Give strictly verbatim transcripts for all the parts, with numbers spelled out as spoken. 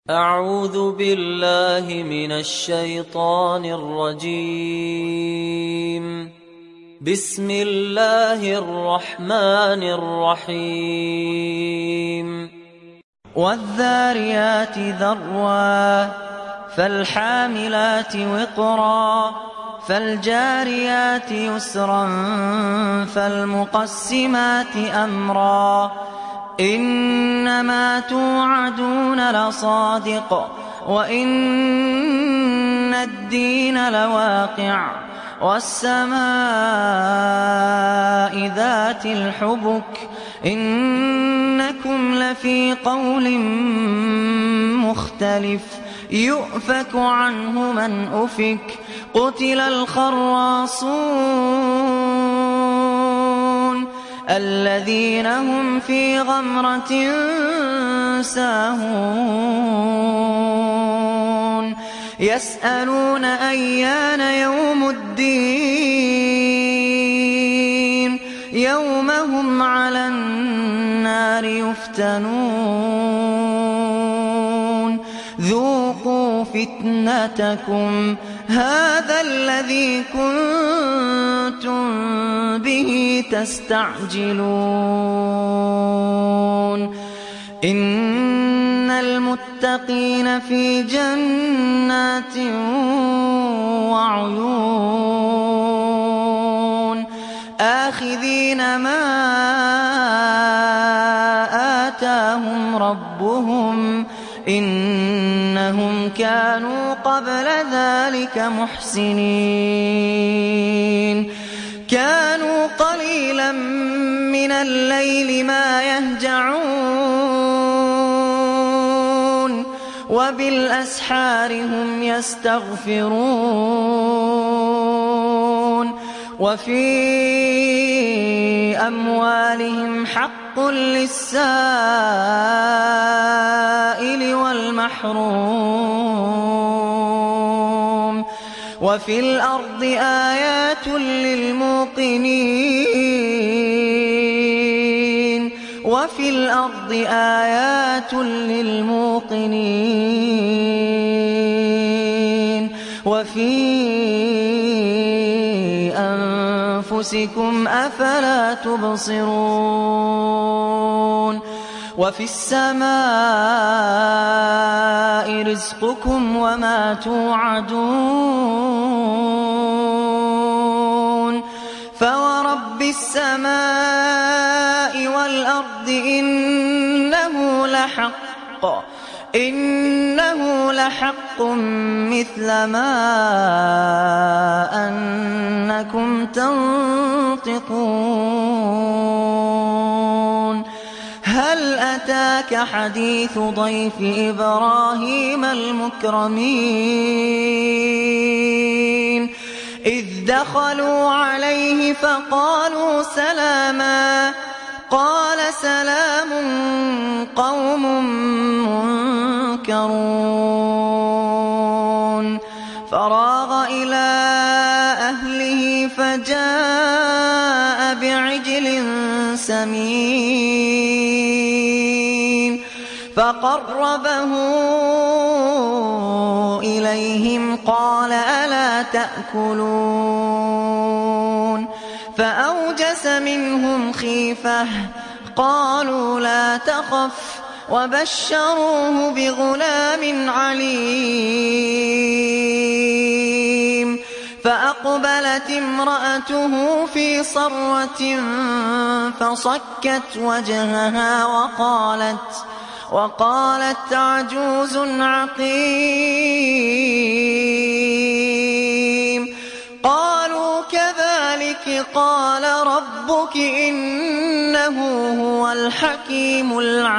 أعوذ بالله من الشيطان الرجيم. بسم الله الرحمن الرحيم. والذاريات ذروا فالحاملات وقرا فالجاريات يسرا فالمقسمات أمرا إنما توعدون لصادق وإن الدين لواقع والسماء ذات الحبك إنكم لفي قول مختلف يؤفك عنه من أفك قتل الخراصون الذين هم في غمرة ساهون يسألون أيان يوم الدين يوم هم على النار يفتنون ذوقوا فتنتكم هذا الذي كنتم به تستعجلون إن المتقين في جنات وعيون آخذين ما آتاهم ربهم إنهم كانوا قبل ذلك محسنين كانوا قليلا من الليل ما يهجعون وبالأسحار هم يستغفرون وفي أموالهم حق للسائل والمحروم وفي الأرض آيات للموقنين وفي الأرض آيات للموقنين وفي أنفسكم أفلا تبصرون وفي السماء رزقكم وما توعدون فورب السماء والأرض إنه لحق إنه لحق مثل ما أنكم تنطقون هل أتاك حديث ضيف إبراهيم المكرمين إذ دخلوا عليه فقالوا سلاما قال سلام قوم منكرون فراغ إلى أهله فجاء بعجل سمين فقربه إليهم قال ألا تأكلون فأوجس منهم خيفة قالوا لا تخف وبشروه بغلام عليم فأقبلت امرأته في صرة فصكت وجهها وقالت وقالت عجوز عقيم قالوا كذلك قال ربك إنه هو الحكيم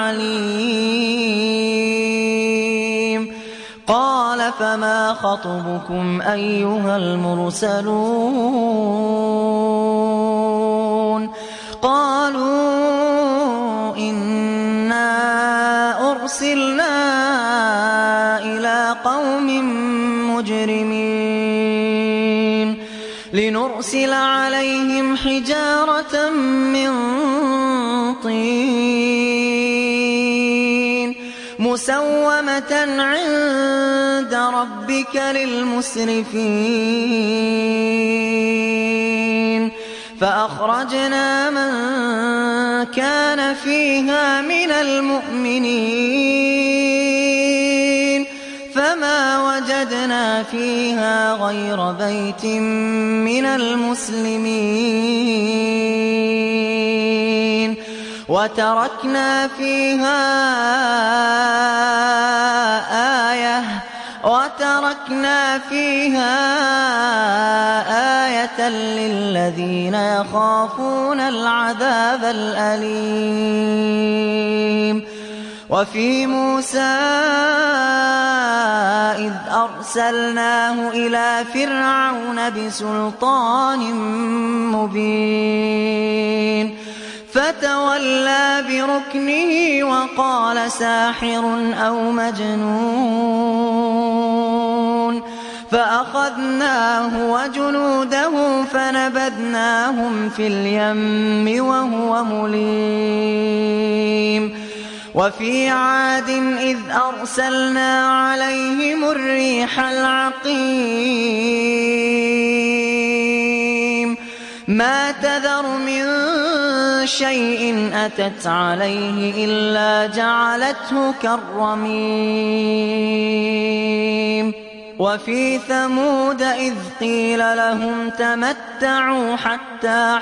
العليم قال فما خطبكم أيها المرسلون قالوا إنا أرسلنا إلى قوم مجرمين لنرسل عليهم حجارة من طين مسومة عند ربك للمسرفين فأخرجنا من كان فيها من المؤمنين فما وجدنا فيها غير بيت من المسلمين وتركنا فيها آية وتركنا فيها آية للذين يخافون العذاب الأليم وفي موسى إذ أرسلناه إلى فرعون بسلطان مبين فتولى بركنه وقال ساحر أو مجنون فأخذناه وجنوده فنبذناهم في اليم وهو مليم وفي عاد إذ أرسلنا عليهم الريح العقيم ما تذر من شيء أتت عليه إلا جعلته كالرميم وفي ثمود إذ قيل لهم تمتعوا حتى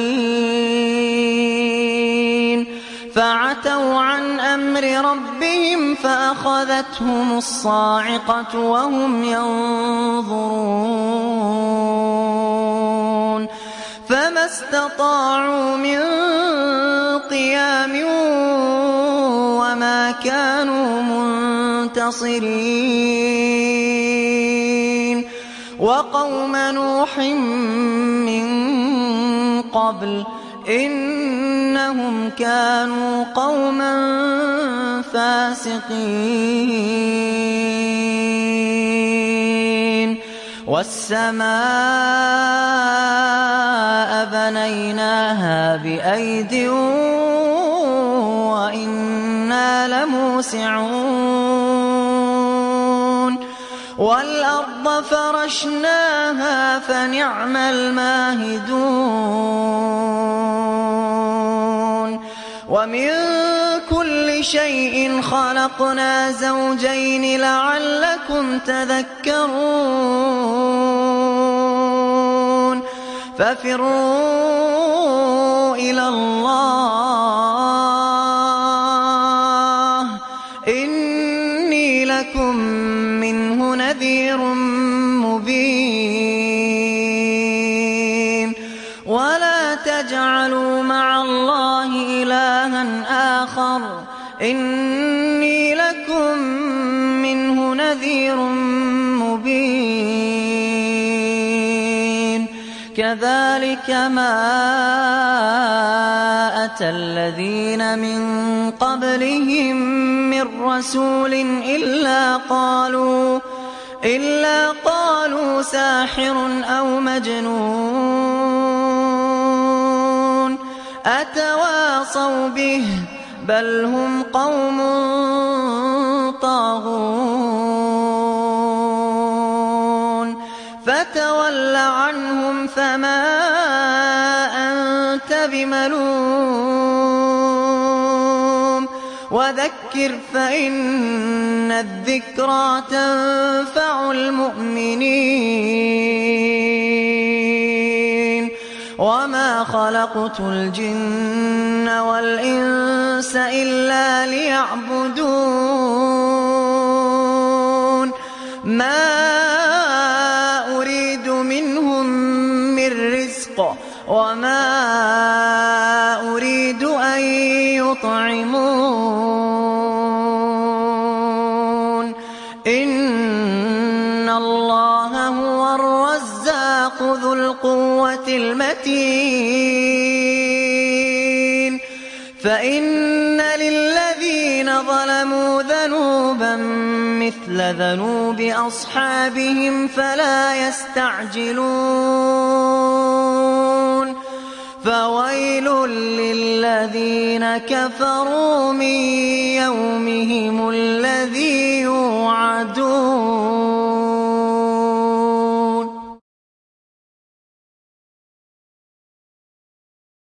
حين فعتوا عن أمر ربهم فأخذتهم الصاعقة وهم ينظرون فما استطاعوا من قيام وما كانوا منتصرين وقوم نوح من قبل إنهم كانوا قوما فاسقين والسماء بنيناها بأيد وإنا لموسعون والأرض فرشناها فنعم الماهدون ومن كل شيء خلقنا زوجين لعلكم تذكرون ففروا إلى الله إني لكم منه نذير مبين ولا تجعلوا مع الله إلها آخر إني لكم منه نذير مبين كذلك ما أتى الذين من قبلهم من رسول إلا قالوا إلا قالوا ساحر أو مجنون أتواصوا به بل هم قوم طاغون فتول عنهم فما أنت بملوم وذكر فإن الذكرى تنفع المؤمنين وما خلقت الجن والإنس إلا ليعبدون ما أريد منهم من رزق وما أريد أن يطعمون إن الله هو الرزاق ذو القوة المتين فإن للذين ظلموا ذنوبا مثل ذنوب أصحابهم فلا يستعجلون فويل للذين كفروا من يومهم الذي يوعدون.